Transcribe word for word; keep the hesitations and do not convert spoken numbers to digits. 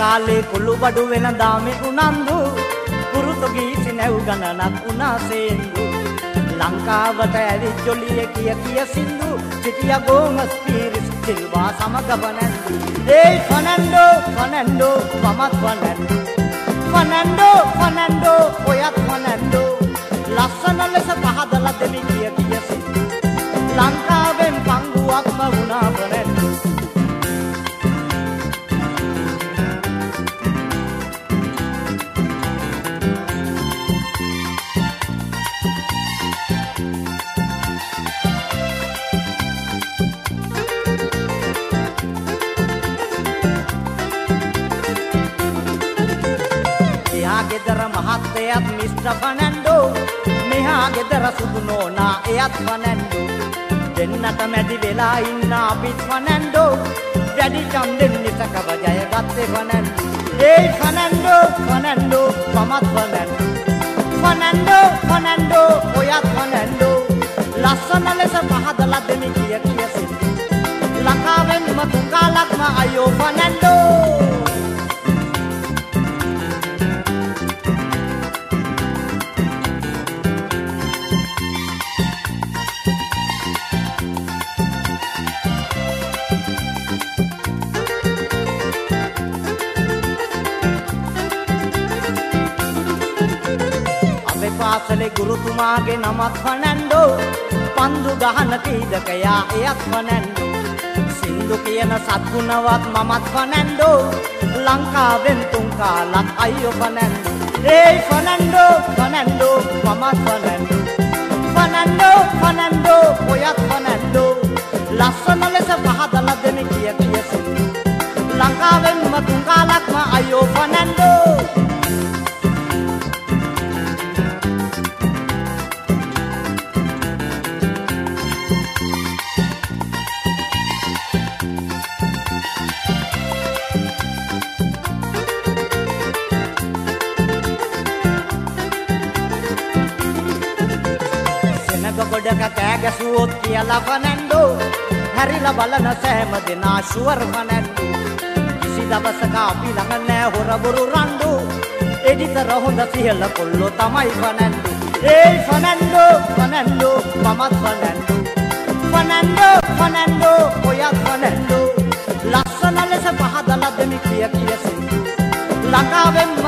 කාලේ කුළු බඩු වෙන දාමේ උනන්දු පුරුතුගීසි නැව් ගණනක් උනා සේන්දු ලංකාවට ඇවිත් ජොලිය කිය කිය සින්දු සිටිය ගෝමස් පීරිස් සිල්වා සමග වනන්දු ඒ ෆනන්ඩෝ ෆනන්ඩෝ මමත් ෆනන්ඩෝ ෆනන්ඩෝ ෆනන්ඩෝ ඔයත් ෆනන්ඩෝ ලස්සන ලෙස පහදලා දෙමි කිය කිය සින්දු ලංකාවෙන් පංගුවක්ම වුණා ෆනන්ඩෝ ගෙදර මහත්තයත් මිස්ටර් ෆනන්ඩෝ මෙහා ගෙදර සුදු නෝනා එයත් ෆනන්ඩෝ දෙන්නට මැදි වෙලා ඉන්න අපිත් ෆනන්ඩෝ වැඩි චන්දෙන් නිසකව ජය ගත්තේ ෆනන්ඩෝ ඒ ෆනන්ඩෝ ෆනන්ඩෝ මමත් ෆනන්ඩෝ ෆනන්ඩෝ ෆනන්ඩෝ ඔයත් ෆනන්ඩෝ ලස්සන ලෙස පහදලා දෙමි කිය කිය සින්දු ලංකාවෙන්ම තුකාලක්ම අයෝ ෆනන්ඩෝ පාසලේ ගුරුතුමාගේ නමත් ෆනන්ඩෝ පන්දු ගහන කීදකයා එයත් ෆනන්ඩෝ සින්දු කියන සත්ගුණවත් මමත් ෆනන්ඩෝ ලංකාවෙන් තුන් කාලක් අයියෝ ෆනන්ඩෝ ඒ ෆනන්ඩෝ ෆනන්ඩෝ මමත් ෆනන්ඩෝ ෆනන්ඩෝ ෆනන්ඩෝ ඔයත් ෆනන්ඩෝ ලස්සන ලෙස පහදලා දෙමි කිය කිය සින්දු ලංකාවෙන්ම තුන් කාලක්ම අයියෝ ෆනන්ඩෝ ගොඩක කෑ ගැසුවොත් කියලා ෆනන්ඩෝ හැරිලා බලන සෑම දෙනා ෂුවර් ෆනන්ඩෝ කිසි දවසක අපි ළඟ නෑ හොරබුරු රණ්ඩු එඩිටර් හොඳ සිහල කොල්ලෝ තමයි ෆනන්ඩෝ ඒ ෆනන්ඩෝ ෆනන්ඩෝ මමත් ෆනන්ඩෝ ෆනන්ඩෝ ෆනන්ඩෝ ඔයත් ෆනන්ඩෝ ලස්සන ලෙස පහදලා දෙමි කිය කිය සින්දු ලංකාවෙන්